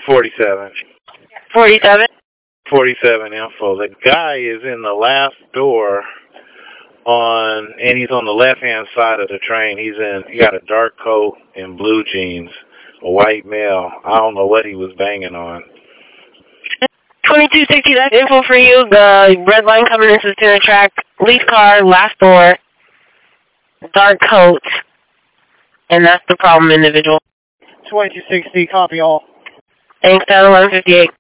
47. 47? 47 info. The guy is in the last door and he's on the left-hand side of the train. He got a dark coat and blue jeans, a white male. I don't know what he was banging on. 2260, that's info for you. The red line coming into the center track. Lease car, last door, dark coat, and that's the problem individual. 2260, copy all. Thanks, down 1158.